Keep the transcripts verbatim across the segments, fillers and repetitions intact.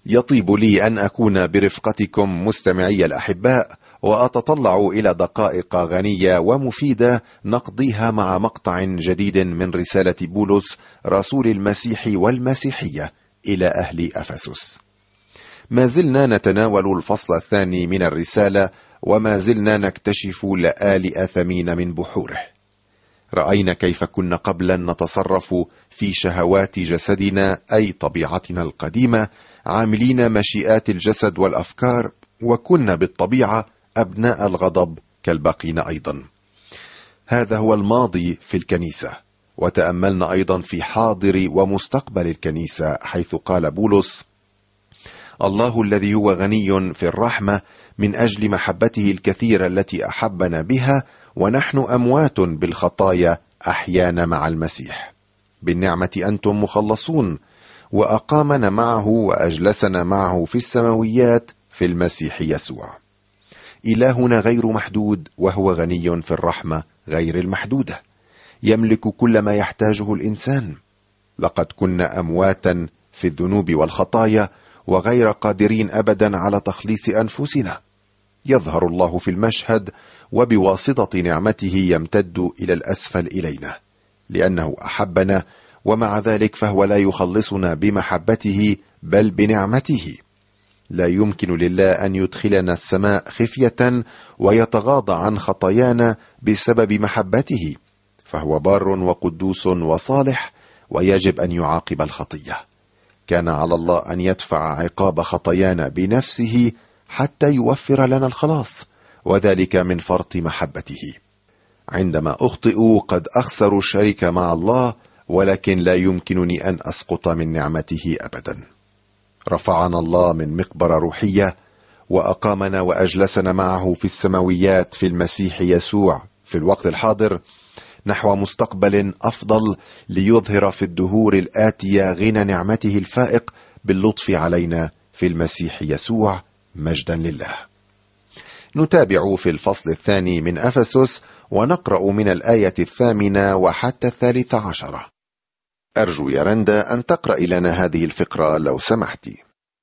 يطيب لي أن أكون برفقتكم مستمعي الأحباء، وأتطلع إلى دقائق غنية ومفيدة نقضيها مع مقطع جديد من رسالة بولس رسول المسيح والمسيحية إلى أهل أفسس. ما زلنا نتناول الفصل الثاني من الرسالة، وما زلنا نكتشف لآلئ ثمين من بحوره. رأينا كيف كنا قبلا نتصرف في شهوات جسدنا أي طبيعتنا القديمة، عاملين مشيئات الجسد والأفكار، وكنا بالطبيعة أبناء الغضب كالباقين أيضا. هذا هو الماضي في الكنيسة، وتأملنا أيضا في حاضر ومستقبل الكنيسة، حيث قال بولس: الله الذي هو غني في الرحمة من أجل محبته الكثيرة التي أحبنا بها ونحن أموات بالخطايا أحيانا مع المسيح، بالنعمة أنتم مخلصون، وأقامنا معه وأجلسنا معه في السماويات في المسيح يسوع. إلهنا غير محدود، وهو غني في الرحمة غير المحدودة، يملك كل ما يحتاجه الإنسان. لقد كنا أمواتا في الذنوب والخطايا، وغير قادرين أبدا على تخليص أنفسنا. يظهر الله في المشهد، وبواسطة نعمته يمتد إلى الأسفل إلينا، لأنه أحبنا، ومع ذلك فهو لا يخلصنا بمحبته بل بنعمته. لا يمكن لله أن يدخلنا السماء خفية ويتغاضى عن خطايانا بسبب محبته، فهو بار وقدوس وصالح، ويجب أن يعاقب الخطية. كان على الله أن يدفع عقاب خطايانا بنفسه حتى يوفر لنا الخلاص، وذلك من فرط محبته. عندما أخطئ قد أخسر الشركة مع الله، ولكن لا يمكنني أن أسقط من نعمته أبدا. رفعنا الله من مقبرة روحية، وأقامنا وأجلسنا معه في السماويات في المسيح يسوع في الوقت الحاضر، نحو مستقبل أفضل، ليظهر في الدهور الآتية غنى نعمته الفائق باللطف علينا في المسيح يسوع. مجدا لله. نتابع في الفصل الثاني من أفسس، ونقرأ من الآية الثامنة وحتى الثالثة عشرة. أرجو يا رندا أن تقرأ لنا هذه الفقرة لو سمحتي.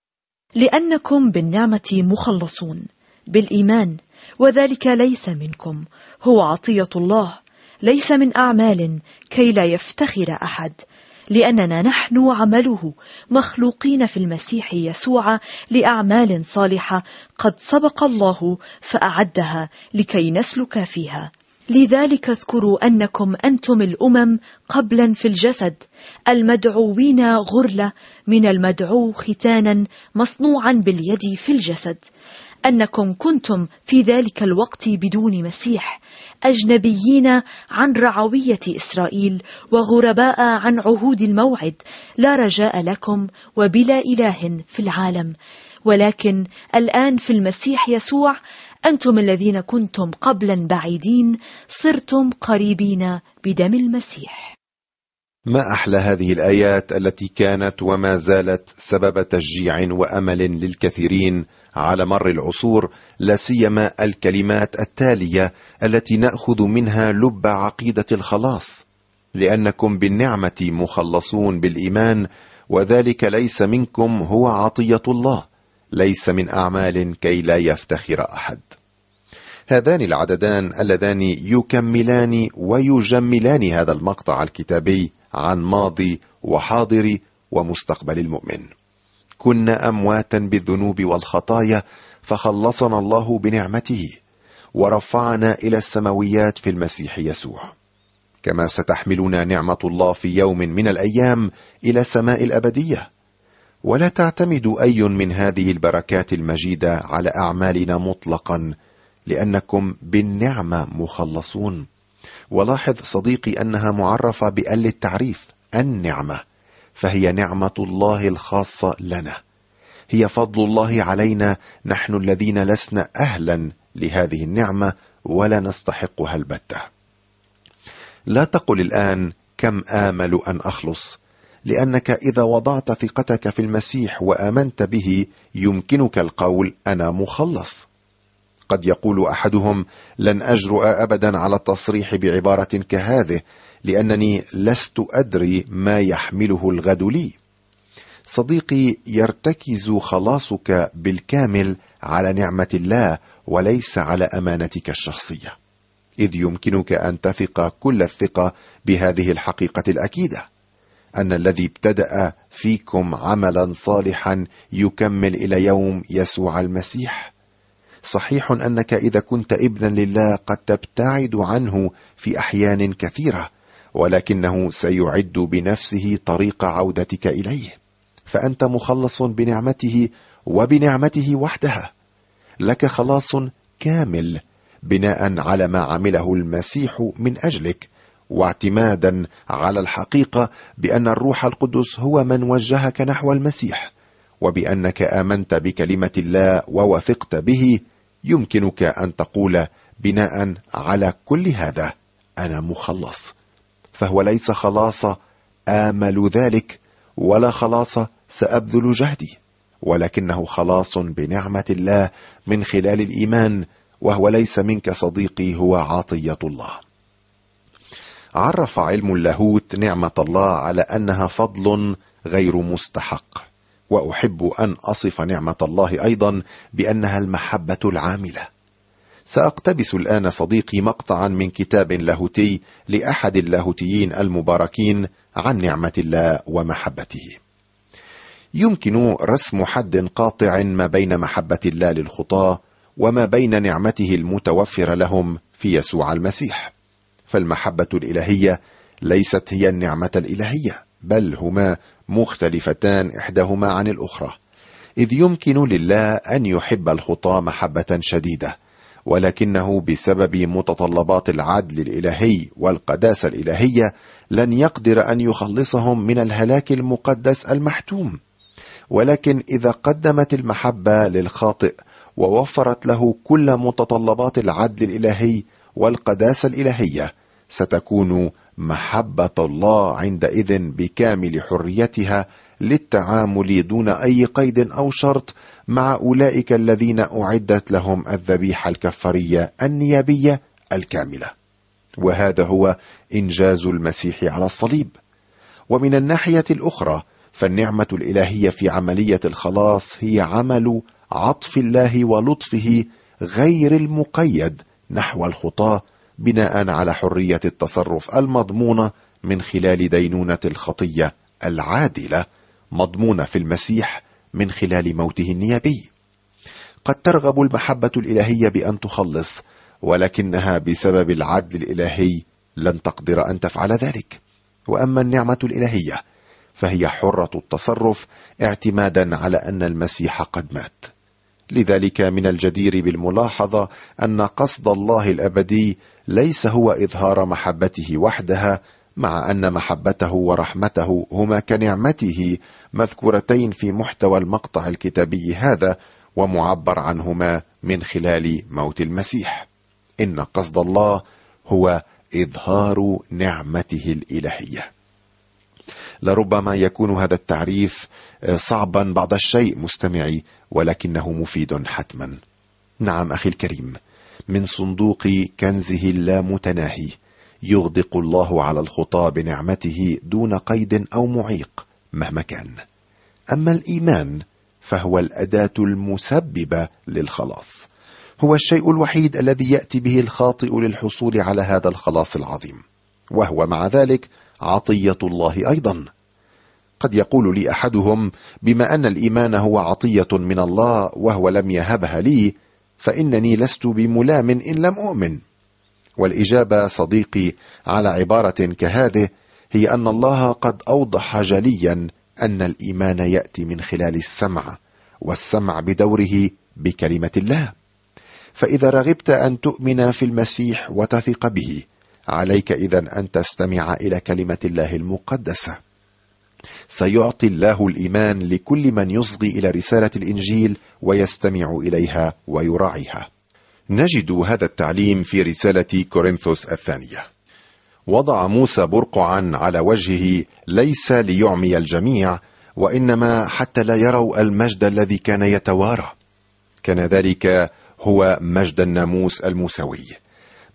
لأنكم بالنعمة مخلصون بالإيمان، وذلك ليس منكم، هو عطية الله، ليس من أعمال، كي لا يفتخر أحد، لأننا نحن عمله، مخلوقين في المسيح يسوع لأعمال صالحة قد سبق الله فأعدها لكي نسلك فيها. لذلك اذكروا أنكم أنتم الأمم قبلا في الجسد، المدعوين غرلة من المدعو ختانا مصنوعا باليد في الجسد، أنكم كنتم في ذلك الوقت بدون مسيح، أجنبيين عن رعوية إسرائيل، وغرباء عن عهود الموعد، لا رجاء لكم وبلا إله في العالم. ولكن الآن في المسيح يسوع أنتم الذين كنتم قبلا بعيدين صرتم قريبين بدم المسيح. ما أحلى هذه الآيات التي كانت وما زالت سبب تشجيع وأمل للكثيرين على مر العصور، لا سيما الكلمات التالية التي نأخذ منها لب عقيدة الخلاص: لأنكم بالنعمة مخلصون بالإيمان، وذلك ليس منكم، هو عطية الله، ليس من أعمال، كي لا يفتخر أحد. هذان العددان اللذان يكملان ويجملان هذا المقطع الكتابي عن ماضي وحاضر ومستقبل المؤمن. كنا أمواتا بالذنوب والخطايا، فخلصنا الله بنعمته، ورفعنا إلى السماويات في المسيح يسوع، كما ستحملنا نعمة الله في يوم من الأيام إلى سماء الأبدية. ولا تعتمد أي من هذه البركات المجيدة على أعمالنا مطلقا، لأنكم بالنعمة مخلصون. ولاحظ صديقي أنها معرفة بأل التعريف، النعمة، فهي نعمة الله الخاصة لنا، هي فضل الله علينا، نحن الذين لسنا أهلا لهذه النعمة ولا نستحقها البتة. لا تقل الآن كم آمل أن أخلص، لأنك إذا وضعت ثقتك في المسيح وآمنت به يمكنك القول أنا مخلص. قد يقول أحدهم لن أجرؤ أبدا على التصريح بعبارة كهذه، لأنني لست أدري ما يحمله الغد لي. صديقي، يرتكز خلاصك بالكامل على نعمة الله وليس على أمانتك الشخصية، إذ يمكنك أن تثق كل الثقة بهذه الحقيقة الأكيدة، أن الذي ابتدأ فيكم عملا صالحا يكمل إلى يوم يسوع المسيح. صحيح أنك إذا كنت ابنا لله قد تبتعد عنه في أحيان كثيرة، ولكنه سيعد بنفسه طريق عودتك إليه، فأنت مخلص بنعمته وبنعمته وحدها. لك خلاص كامل بناء على ما عمله المسيح من أجلك، واعتمادا على الحقيقة بأن الروح القدس هو من وجهك نحو المسيح، وبأنك آمنت بكلمة الله ووثقت به. يمكنك أن تقول بناء على كل هذا: أنا مخلص. فهو ليس خلاص آمل ذلك، ولا خلاص سأبذل جهدي، ولكنه خلاص بنعمة الله من خلال الإيمان، وهو ليس منك صديقي، هو عطية الله. عرف علم اللاهوت نعمة الله على أنها فضل غير مستحق، وأحب أن أصف نعمة الله أيضا بأنها المحبة العاملة. سأقتبس الآن صديقي مقطعا من كتاب لاهوتي لأحد اللاهوتيين المباركين عن نعمة الله ومحبته. يمكن رسم حد قاطع ما بين محبة الله للخطاة وما بين نعمته المتوفرة لهم في يسوع المسيح. فالمحبة الإلهية ليست هي النعمة الإلهية، بل هما مختلفتان إحداهما عن الأخرى، إذ يمكن لله أن يحب الخطاة محبة شديدة، ولكنه بسبب متطلبات العدل الإلهي والقداسة الإلهية لن يقدر أن يخلصهم من الهلاك المقدس المحتوم. ولكن إذا قدمت المحبة للخاطئ ووفرت له كل متطلبات العدل الإلهي والقداسة الإلهية، ستكون محبة الله عندئذ بكامل حريتها للتعامل دون أي قيد أو شرط مع أولئك الذين أعدت لهم الذبيحة الكفارية النيابية الكاملة. وهذا هو إنجاز المسيح على الصليب. ومن الناحية الأخرى، فالنعمة الإلهية في عملية الخلاص هي عمل عطف الله ولطفه غير المقيد نحو الخطاة، بناء على حرية التصرف المضمونة من خلال دينونة الخطية العادلة، مضمونة في المسيح من خلال موته النيابي. قد ترغب المحبة الإلهية بأن تخلص، ولكنها بسبب العدل الإلهي لن تقدر أن تفعل ذلك. وأما النعمة الإلهية فهي حرة التصرف اعتمادا على أن المسيح قد مات. لذلك من الجدير بالملاحظة أن قصد الله الأبدي ليس هو إظهار محبته وحدها، مع أن محبته ورحمته هما كنعمته مذكورتين في محتوى المقطع الكتابي هذا، ومعبر عنهما من خلال موت المسيح. إن قصد الله هو إظهار نعمته الإلهية. لربما يكون هذا التعريف صعبا بعض الشيء مستمعي، ولكنه مفيد حتما. نعم أخي الكريم، من صندوق كنزه اللامتناهي يغدق الله على الخطاة بنعمته دون قيد أو معيق مهما كان. أما الإيمان فهو الأداة المسببة للخلاص، هو الشيء الوحيد الذي يأتي به الخاطئ للحصول على هذا الخلاص العظيم، وهو مع ذلك عطية الله أيضا. قد يقول لي أحدهم: بما أن الإيمان هو عطية من الله وهو لم يهبها لي، فإنني لست بملام إن لم أؤمن. والإجابة صديقي على عبارة كهذه هي أن الله قد أوضح جليا أن الإيمان يأتي من خلال السمع، والسمع بدوره بكلمة الله. فإذا رغبت أن تؤمن في المسيح وتثق به، عليك إذن أن تستمع إلى كلمة الله المقدسة. سيعطي الله الإيمان لكل من يصغي إلى رسالة الإنجيل ويستمع إليها ويراعيها. نجد هذا التعليم في رسالة كورنثوس الثانية. وضع موسى برقعا على وجهه ليس ليعمي الجميع، وإنما حتى لا يروا المجد الذي كان يتوارى. كان ذلك هو مجد الناموس الموسوي،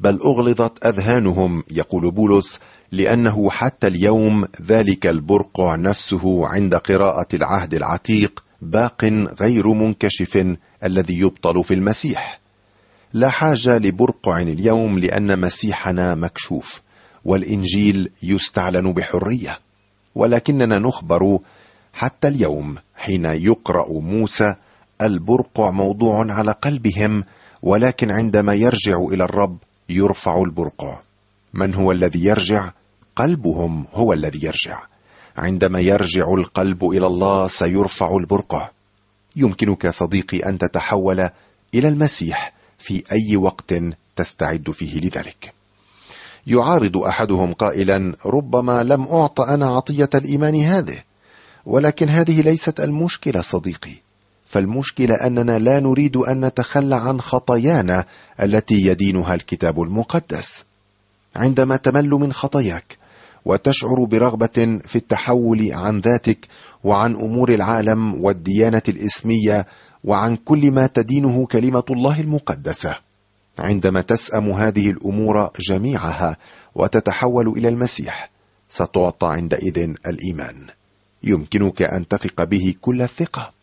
بل أغلظت أذهانهم، يقول بولس، لأنه حتى اليوم ذلك البرقع نفسه عند قراءة العهد العتيق باق غير منكشف الذي يبطل في المسيح. لا حاجة لبرقع اليوم لأن مسيحنا مكشوف والإنجيل يستعلن بحرية، ولكننا نخبر حتى اليوم حين يقرأ موسى البرقع موضوع على قلبهم، ولكن عندما يرجع إلى الرب يرفع البرقع. من هو الذي يرجع؟ قلبهم هو الذي يرجع. عندما يرجع القلب إلى الله سيرفع البرقع. يمكنك صديقي أن تتحول إلى المسيح في أي وقت تستعد فيه لذلك. يعارض أحدهم قائلا: ربما لم أعط أنا عطية الإيمان هذه. ولكن هذه ليست المشكلة صديقي، فالمشكلة أننا لا نريد أن نتخلى عن خطايانا التي يدينها الكتاب المقدس. عندما تمل من خطاياك وتشعر برغبة في التحول عن ذاتك وعن أمور العالم والديانة الإسمية وعن كل ما تدينه كلمة الله المقدسة، عندما تسأم هذه الأمور جميعها وتتحول إلى المسيح، ستعطى عندئذ الإيمان. يمكنك أن تثق به كل الثقة.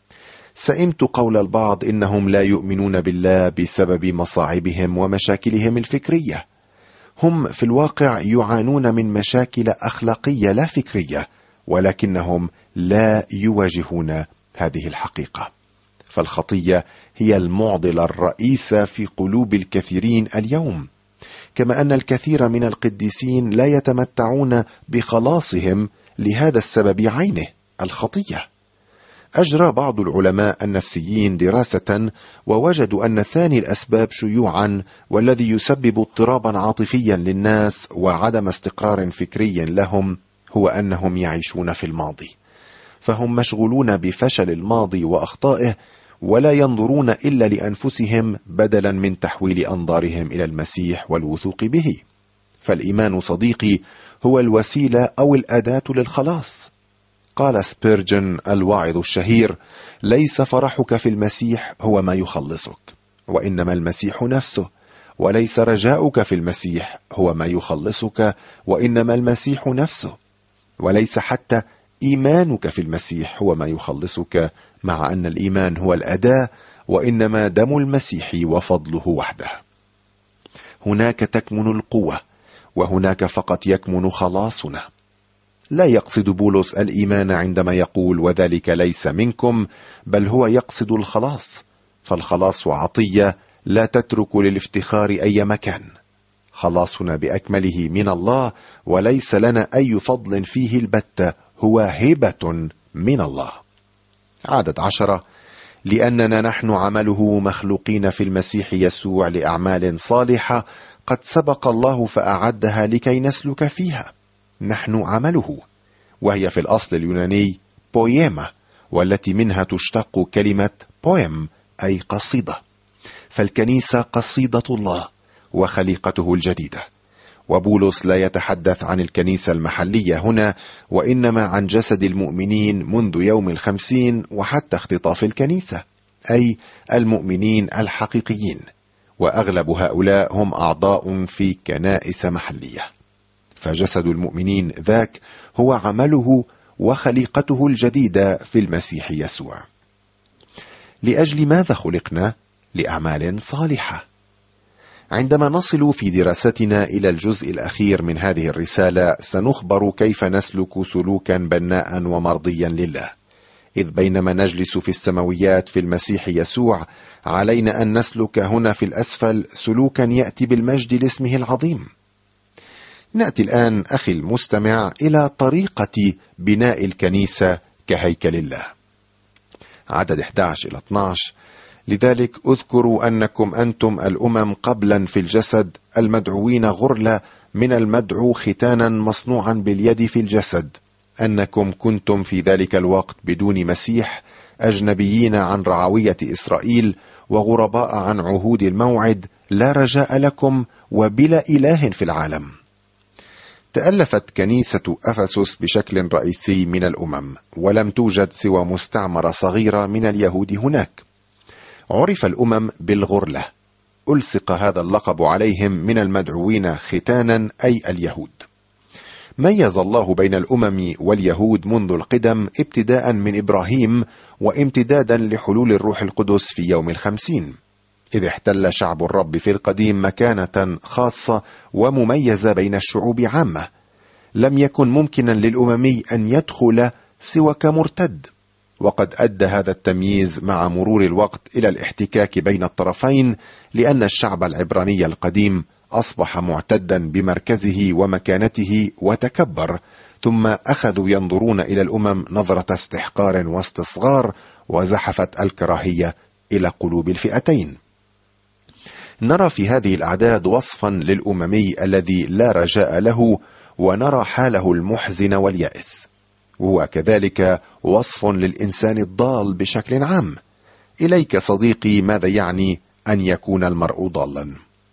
سئمت قول البعض إنهم لا يؤمنون بالله بسبب مصاعبهم ومشاكلهم الفكرية. هم في الواقع يعانون من مشاكل أخلاقية لا فكرية، ولكنهم لا يواجهون هذه الحقيقة. فالخطية هي المعضلة الرئيسة في قلوب الكثيرين اليوم، كما أن الكثير من القديسين لا يتمتعون بخلاصهم لهذا السبب عينه، الخطية. أجرى بعض العلماء النفسيين دراسة ووجدوا أن ثاني الأسباب شيوعا والذي يسبب اضطرابا عاطفيا للناس وعدم استقرار فكري لهم هو أنهم يعيشون في الماضي، فهم مشغولون بفشل الماضي وأخطائه ولا ينظرون إلا لأنفسهم بدلا من تحويل أنظارهم إلى المسيح والوثوق به. فالإيمان صديقي هو الوسيلة أو الأداة للخلاص. قال سبيرجن الواعظ الشهير: ليس فرحك في المسيح هو ما يخلصك، وإنما المسيح نفسه، وليس رجاؤك في المسيح هو ما يخلصك، وإنما المسيح نفسه، وليس حتى إيمانك في المسيح هو ما يخلصك، مع أن الإيمان هو الأداة، وإنما دم المسيح وفضله وحده. هناك تكمن القوة، وهناك فقط يكمن خلاصنا. لا يقصد بولس الإيمان عندما يقول وذلك ليس منكم، بل هو يقصد الخلاص، فالخلاص عطية لا تترك للافتخار أي مكان. خلاصنا بأكمله من الله، وليس لنا أي فضل فيه البتة، هو هبة من الله. عدد عشرة: لأننا نحن عمله مخلوقين في المسيح يسوع لأعمال صالحة قد سبق الله فأعدها لكي نسلك فيها. نحن عمله، وهي في الأصل اليوناني بويما، والتي منها تشتق كلمة بويم أي قصيدة. فالكنيسة قصيدة الله وخليقته الجديدة. وبولس لا يتحدث عن الكنيسة المحلية هنا، وإنما عن جسد المؤمنين منذ يوم الخمسين وحتى اختطاف الكنيسة، أي المؤمنين الحقيقيين، وأغلب هؤلاء هم أعضاء في كنائس محلية. فجسد المؤمنين ذاك هو عمله وخليقته الجديدة في المسيح يسوع. لأجل ماذا خلقنا؟ لأعمال صالحة. عندما نصل في دراستنا إلى الجزء الأخير من هذه الرسالة سنخبر كيف نسلك سلوكا بناء ومرضيا لله، إذ بينما نجلس في السماويات في المسيح يسوع علينا أن نسلك هنا في الأسفل سلوكا يأتي بالمجد لاسمه العظيم. نأتي الآن أخي المستمع إلى طريقة بناء الكنيسة كهيكل الله. عدد أحد عشر إلى اثني عشر: لذلك اذكروا أنكم أنتم الأمم قبلا في الجسد المدعوين غرلة من المدعو ختانا مصنوعا باليد في الجسد، أنكم كنتم في ذلك الوقت بدون مسيح، أجنبيين عن رعوية إسرائيل وغرباء عن عهود الموعد، لا رجاء لكم وبلا إله في العالم. تألفت كنيسة أفسس بشكل رئيسي من الأمم، ولم توجد سوى مستعمرة صغيرة من اليهود هناك. عرف الأمم بالغرلة، ألصق هذا اللقب عليهم من المدعوين ختانا أي اليهود. ميز الله بين الأمم واليهود منذ القدم ابتداء من إبراهيم وامتدادا لحلول الروح القدس في يوم الخمسين، إذ احتل شعب الرب في القديم مكانة خاصة ومميزة بين الشعوب عامة، لم يكن ممكنا للأممي أن يدخل سوى كمرتد، وقد أدى هذا التمييز مع مرور الوقت إلى الاحتكاك بين الطرفين، لأن الشعب العبراني القديم أصبح معتدا بمركزه ومكانته وتكبر، ثم أخذوا ينظرون إلى الأمم نظرة استحقار واستصغار، وزحفت الكراهية إلى قلوب الفئتين. نرى في هذه الأعداد وصفا للأممي الذي لا رجاء له، ونرى حاله المحزن واليائس، وهو كذلك وصف للإنسان الضال بشكل عام. إليك صديقي ماذا يعني أن يكون المرء ضالا؟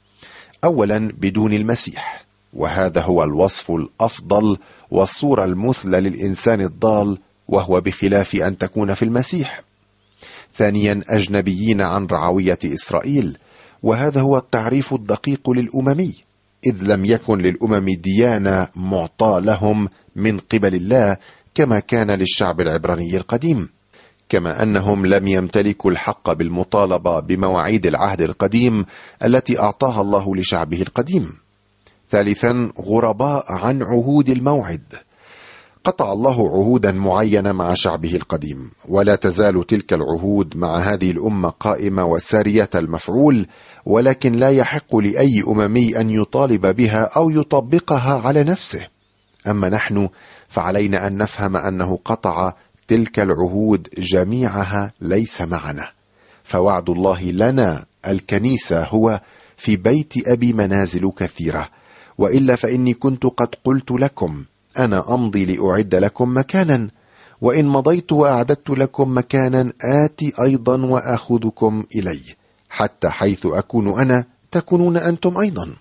أولا بدون المسيح، وهذا هو الوصف الأفضل والصورة المثلى للإنسان الضال، وهو بخلاف أن تكون في المسيح. ثانيا أجنبيين عن رعوية إسرائيل، وهذا هو التعريف الدقيق للأممي، إذ لم يكن للأمم ديانة معطى لهم من قبل الله كما كان للشعب العبراني القديم، كما أنهم لم يمتلكوا الحق بالمطالبة بمواعيد العهد القديم التي أعطاها الله لشعبه القديم. ثالثا غرباء عن عهود الموعد، قطع الله عهودا معينة مع شعبه القديم، ولا تزال تلك العهود مع هذه الأمة قائمة وسارية المفعول، ولكن لا يحق لأي أممي أن يطالب بها أو يطبقها على نفسه. أما نحن فعلينا أن نفهم أنه قطع تلك العهود جميعها ليس معنا، فوعد الله لنا الكنيسة هو في بيت أبي منازل كثيرة، وإلا فإني كنت قد قلت لكم أنا أمضي لأعد لكم مكانا، وإن مضيت وأعددت لكم مكانا آتي أيضا وأخذكم إلي، حتى حيث أكون أنا تكونون أنتم أيضا.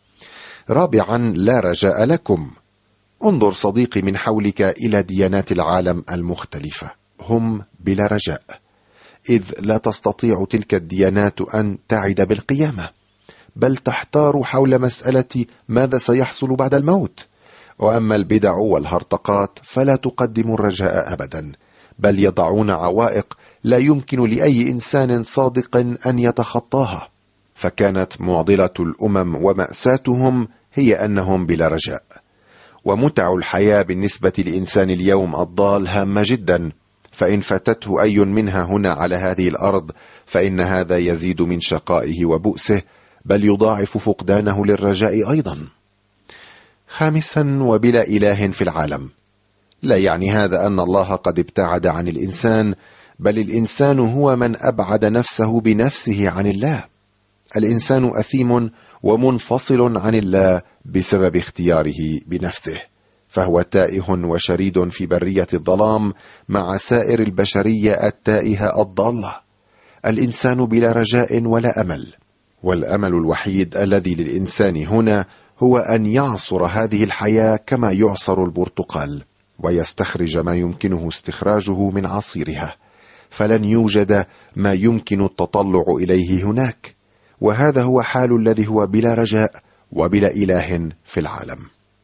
رابعا لا رجاء لكم. انظر صديقي من حولك إلى ديانات العالم المختلفة، هم بلا رجاء، إذ لا تستطيع تلك الديانات أن تعد بالقيامة، بل تحتار حول مسألة ماذا سيحصل بعد الموت. وأما البدع والهرطقات فلا تقدم الرجاء أبدا، بل يضعون عوائق لا يمكن لأي إنسان صادق أن يتخطاها. فكانت معضلة الأمم ومأساتهم هي أنهم بلا رجاء. ومتع الحياة بالنسبة لإنسان اليوم الضال هامة جدا، فإن فاتته أي منها هنا على هذه الأرض فإن هذا يزيد من شقائه وبؤسه، بل يضاعف فقدانه للرجاء أيضا. خامسا وبلا إله في العالم. لا يعني هذا أن الله قد ابتعد عن الإنسان، بل الإنسان هو من أبعد نفسه بنفسه عن الله. الإنسان أثيم ومنفصل عن الله بسبب اختياره بنفسه، فهو تائه وشريد في برية الظلام مع سائر البشرية التائهة الضالة. الإنسان بلا رجاء ولا أمل، والأمل الوحيد الذي للإنسان هنا هو أن يعصر هذه الحياة كما يعصر البرتقال، ويستخرج ما يمكنه استخراجه من عصيرها، فلن يوجد ما يمكن التطلع إليه هناك. وهذا هو حال الذي هو بلا رجاء وبلا إله في العالم.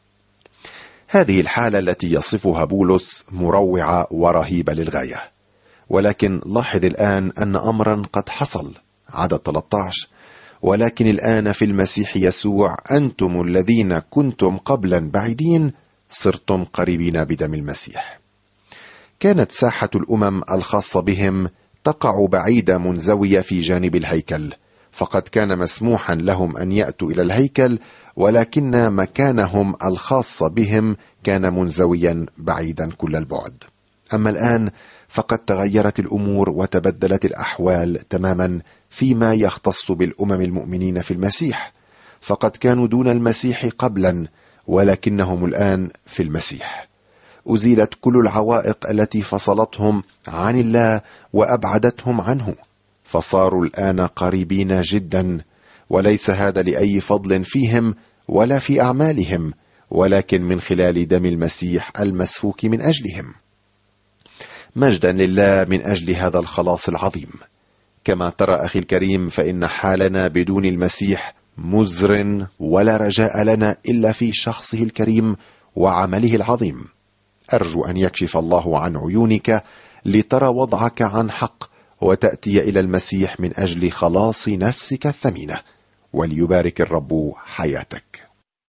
هذه الحالة التي يصفها بولس مروعة ورهيبة للغاية، ولكن لاحظ الآن أن أمرا قد حصل. عدد ثلاثة عشر: ولكن الآن في المسيح يسوع أنتم الذين كنتم قبلا بعيدين صرتم قريبين بدم المسيح. كانت ساحة الأمم الخاصة بهم تقع بعيدة منزوية في جانب الهيكل، فقد كان مسموحا لهم أن يأتوا إلى الهيكل، ولكن مكانهم الخاص بهم كان منزويا بعيدا كل البعد. أما الآن فقد تغيرت الأمور وتبدلت الأحوال تماما فيما يختص بالأمم المؤمنين في المسيح، فقد كانوا دون المسيح قبلا، ولكنهم الآن في المسيح. أزيلت كل العوائق التي فصلتهم عن الله وأبعدتهم عنه، فصاروا الآن قريبين جدا، وليس هذا لأي فضل فيهم ولا في أعمالهم، ولكن من خلال دم المسيح المسفوك من أجلهم. مجدا لله من أجل هذا الخلاص العظيم. كما ترى أخي الكريم، فإن حالنا بدون المسيح مزر، ولا رجاء لنا إلا في شخصه الكريم وعمله العظيم. أرجو أن يكشف الله عن عيونك لترى وضعك عن حق، وتأتي إلى المسيح من أجل خلاص نفسك الثمينة، وليبارك الرب حياتك.